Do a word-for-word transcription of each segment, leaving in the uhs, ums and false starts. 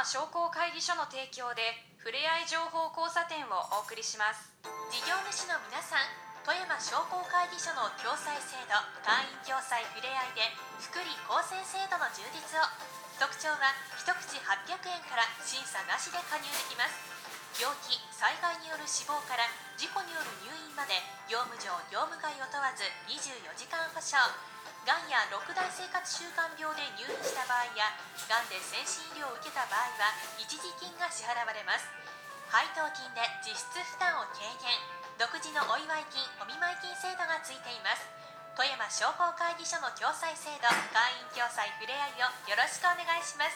山商工会議所の提供でふれあい情報交差点をお送りします。 事業主の皆さん、富山商工会議所の共済制度、会員共済ふれあいで福利厚生制度の充実を。特徴は一口はっぴゃくえんから審査なしで加入できます。病気・災害による死亡から事故による入院まで業務上業務外を問わずにじゅうよじかん保証。がんや六大生活習慣病で入院した場合やがんで先進医療を受けた場合は一時金が支払われます。配当金で実質負担を軽減。独自のお祝い金・お見舞い金制度がついています。富山商工会議所の共済制度、会員共済ふれあいをよろしくお願いします。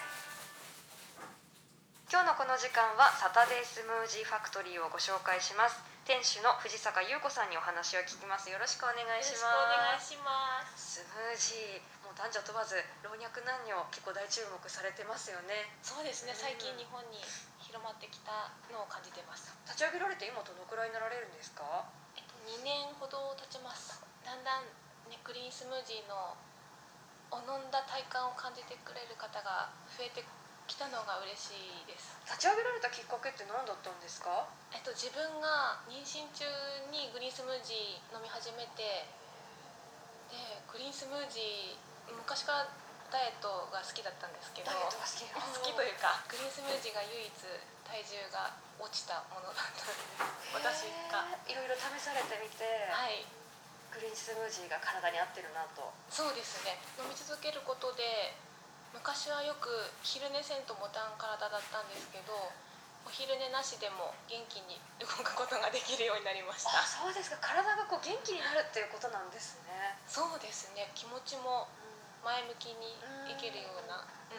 今日のこの時間はサタデースムージーファクトリーをご紹介します。店主の藤坂優子さんにお話を聞きます。よろしくお願いします。 よろしくお願いします。 スムージー、もう男女問わず老若男女結構大注目されてますよね。 そうですね、最近日本に広まってきたのを感じてます。 立ち上げられて今どのくらいになられるんですか？ えっと、にねんほど経ちます。だんだん、ね、グリーンスムージーのを飲んだ体感を感じてくれる方が増えてきたのが嬉しいです。 立ち上げられたきっかけって何だったんですか？ えっと、自分が妊娠中にグリーンスムージー飲み始めて、でグリーンスムージー昔からダイエットが好きだったんですけど、 ダイエットが好き好きというかグリーンスムージーが唯一体重が落ちたものだったので、私がいろいろ試されてみて、 はい、 グリーンスムージーが体に合ってるなと。 そうですね、飲み続けることで昔はよく昼寝せんともたん体だったんですけど、お昼寝なしでも元気に動くことができるようになりました。 あ、そうですか。体がこう元気になるっていうことなんですね。 そうですね、気持ちも前向きにいけるような、うん、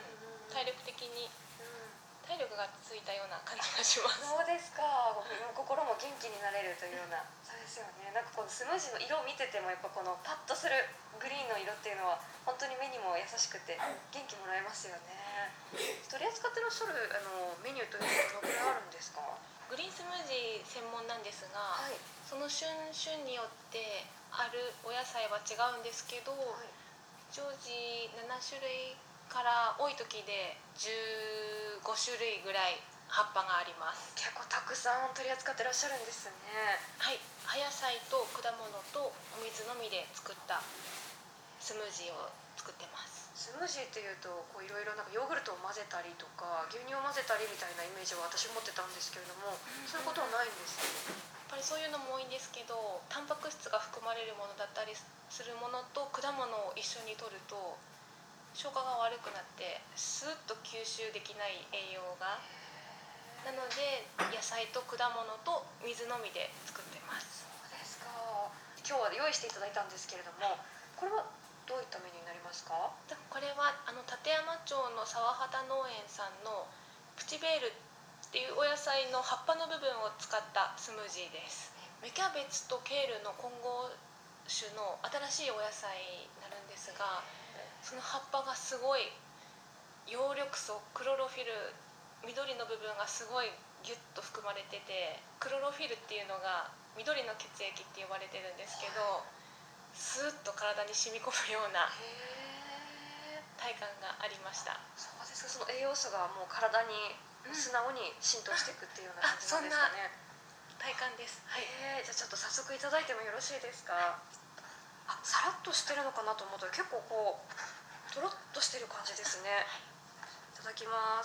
体力的に体力がついたような感じがします。 そうですか。心も元気になれるというような。そうですよね。なんかこのスムージーの色を見ててもやっぱこのパッとするグリーンの色っていうのは本当に目にも優しくて元気もらえますよね。取り扱ってらっしゃるあのメニューというのはどのくらいあるんですか？ グリーンスムージー専門なんですが、はい、その旬旬によってあるお野菜は違うんですけど、はい、常時ななしゅるいから多い時でじゅうごしゅるいぐらい葉っぱがあります。 結構たくさん取り扱ってらっしゃるんですね。 はい、葉野菜と果物とお水のみで作ったスムージーを作ってます。 スムージーっていうとこういろいろなんかヨーグルトを混ぜたりとか牛乳を混ぜたりみたいなイメージを私持ってたんですけれども、うん、そういうことはないんですか？ やっぱりそういうのも多いんですけど、タンパク質が含まれるものだったりするものと果物を一緒に摂ると消化が悪くなってスーッと吸収できない栄養が、なので野菜と果物と水のみで作ってます。 そうですか。今日は用意していただいたんですけれども、これはどういったメニューになりますか？ これはあの立山町の沢畑農園さんのプチベールっていうお野菜の葉っぱの部分を使ったスムージーです。芽キャベツとケールの混合種の新しいお野菜になるんですが、その葉っぱがすごい葉緑素、クロロフィル、緑の部分がすごいギュッと含まれてて、クロロフィルっていうのが緑の血液って呼ばれてるんですけど、スーッと体に染み込むような体感がありました。 そうですか。その栄養素がもう体に素直に浸透していくっていうような感じなんですかね。 体感です。はい。 じゃあちょっと早速いただいてもよろしいですか？あ、さらっとしてるのかなと思ったら結構こうとろっとしてる感じですね。いただきます。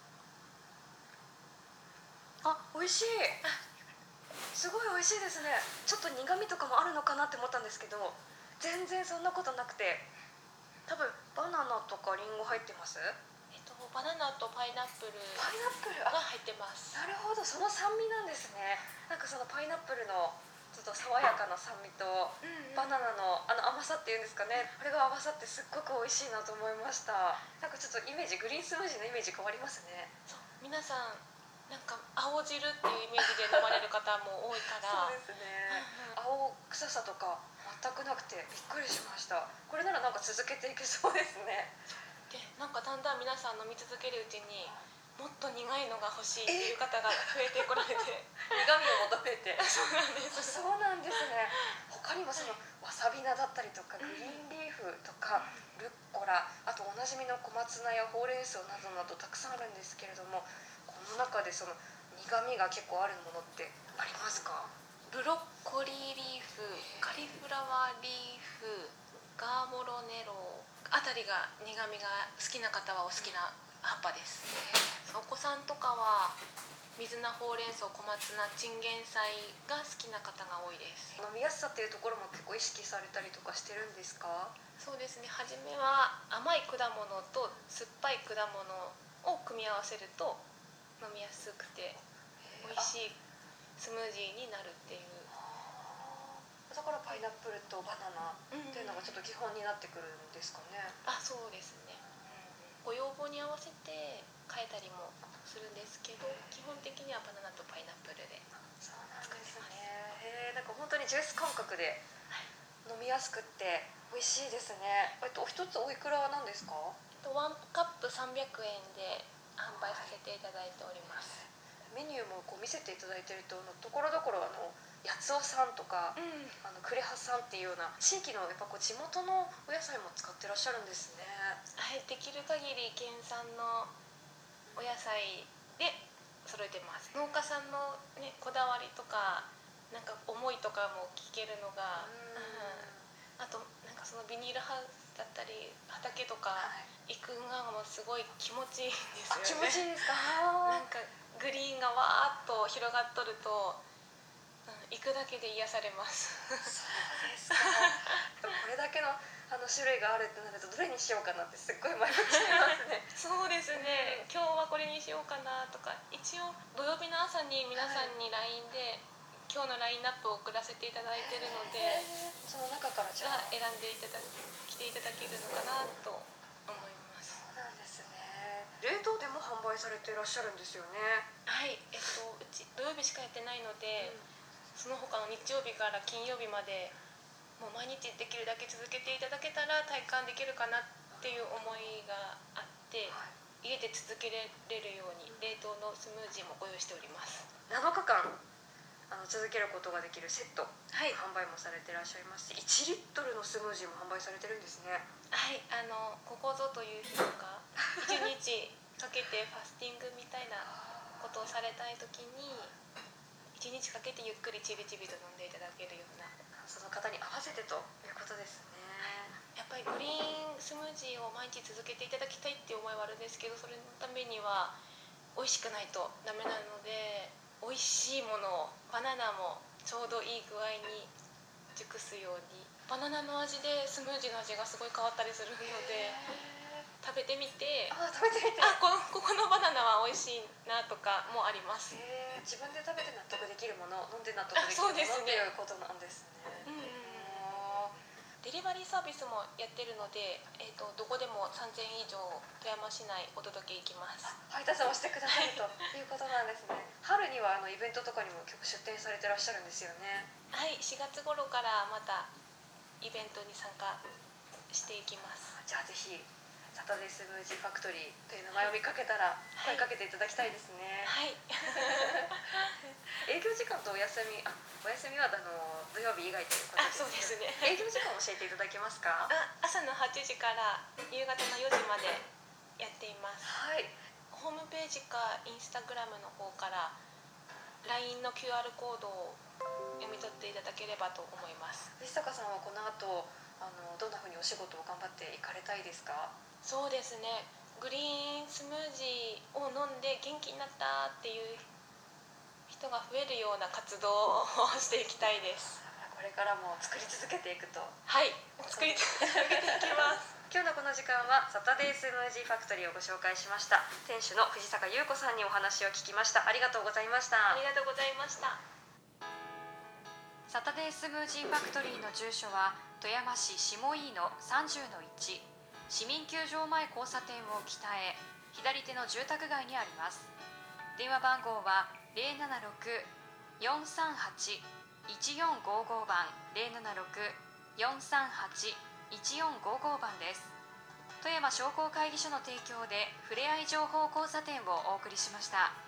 あ、美味しい。すごい美味しいですね。ちょっと苦味とかもあるのかなって思ったんですけど、全然そんなことなくて、多分バナナとかリンゴ入ってます？ えっとバナナとパイナップルパイナップルが入ってます。 なるほど、その酸味なんですね。なんかそのパイナップルのちょっと爽やかな酸味と、うんうん、バナナのあの甘さっていうんですかね、あれが合わさってすっごく美味しいなと思いました。なんかちょっとイメージ、グリーンスムージーのイメージ変わりますね。 そう、皆さんなんか青汁っていうイメージで飲まれる方も多いからそうですね、青臭さとか全くなくてびっくりしました。これならなんか続けていけそうですね。 で、なんかだんだん皆さん飲み続けるうちにもっと苦いのが欲しいっていう方が増えてこられて苦味を求めてそうなんですそうなんですね。他にもそのわさび菜だったりとかグリーンリーフとかルッコラ、あととおなじみの小松菜やほうれん草などなどたくさんあるんですけれども、この中でその苦味が結構あるものってありますか？ ブロッコリーリーフ、カリフラワーリーフ、ガーモロネロあたりが苦味が好きな方はお好きな葉っぱです。お子さんとかは水菜、ほうれん草、小松菜、チンゲン菜が好きな方が多いです。 飲みやすさっていうところも結構意識されたりとかしてるんですか？ そうですね、初めは甘い果物と酸っぱい果物を組み合わせると飲みやすくて美味しいスムージーになるっていう。 だからパイナップルとバナナっていうのがちょっと基本になってくるんですかね。 あ、そうですね、ご要望に合わせて変えたりもするんですけど、基本的にはバナナとパイナップルで。 そうなんですね。へえ、なんか本当にジュース感覚で飲みやすくって美味しいですね。えっとお一つおいくらなんですか？ ワンカップさんびゃくえんで販売させていただいております。 メニューもこう見せていただいてるとところどころあの八尾さんとか、 うん、 あの呉羽さんっていうような地域のやっぱこう地元のお野菜も使ってらっしゃるんですね。 はい、できる限り県産のお野菜で揃えてます。農家さんの、ね、こだわりとかなんか思いとかも聞けるのが、うん、あとなんかそのビニールハウスだったり畑とか行くのがもうすごい気持ちいいんですよね。 気持ちいいですか？ なんかグリーンがわーっと広がっとると、うん、行くだけで癒されます。 そうですか。でもこれだけのあの種類があるってなるとどれにしようかなってすっごい迷っちゃいますね。 そうですね、今日はこれにしようかなとか、一応土曜日の朝に皆さんに ライン で、今日のラインナップを送らせていただいてるので、 その中からじゃあ選んでいただ来ていただけるのかなと思います。 そうなんですね。冷凍でも販売されていらっしゃるんですよね。 はい、えっとうち土曜日しかやってないので、うん、その他の日曜日から金曜日までもう毎日できるだけ続けていただけたら体感できるかなっていう思いがあって、はい、家で続けられるように冷凍のスムージーもご用意しております。 なのかかんあの続けることができるセット、 はい、 販売もされていらっしゃいますし、いちリットルのスムージーも販売されてるんですね。 はい、あのここぞという日とかいちにちかけてファスティングみたいなことをされたい時にいちにちかけてゆっくりちびちびと飲んでいただけるような、 その方に合わせてということですね。 やっぱりグリーンスムージーを毎日続けていただきたいっていう思いはあるんですけど、それのためには美味しくないとダメなので、美味しいものをバナナもちょうどいい具合に熟すように、バナナの味でスムージーの味がすごい変わったりするので、食べてみて、 あ、食べてみて、 あ、このここのバナナは美味しいなとかもあります。 へー、自分で食べて納得できるもの、飲んで納得できるものっていうことなんですね。うんうん、 デリバリーサービスもやってるので、えーと、どこでもさんぜんえん以上富山市内お届け行きます。 配達をしてくださるということなんですね。春にはあのイベントとかにも結構出店されてらっしゃるんですよね。 はい、しがつ頃からまたイベントに参加していきます。 じゃあぜひサタデースムージーファクトリーという名前を見かけたら声かけていただきたいですね。 はい、 営業時間とお休み、あ、お休みはあの土曜日以外ということですね。 あ、そうですね。 営業時間を教えていただけますか？ あ、朝のはちじから夕方のよじまでやっています。 はい。 ホームページかインスタグラムの方から ライン の キューアール コードを読み取っていただければと思います。 藤坂さんはこの後あのどんな風にお仕事を頑張っていかれたいですか？ そうですね、グリーンスムージーを飲んで元気になったっていう人が増えるような活動をしていきたいです。 これからも作り続けていくと。 はい、作り続けていきます今日のこの時間はサタデースムージーファクトリーをご紹介しました。店主の藤坂優子さんにお話を聞きました。ありがとうございました。 ありがとうございました。 サタデースムージーファクトリーの住所は富山市下飯の さんじゅうのいち、市民球場前交差点を北へ左手の住宅街にあります。電話番号は ゼロななろく よんさんはち いちよんごご 番 ゼロななろく よんさんはち いちよんごご 番です。富山商工会議所の提供でふれあい情報交差点をお送りしました。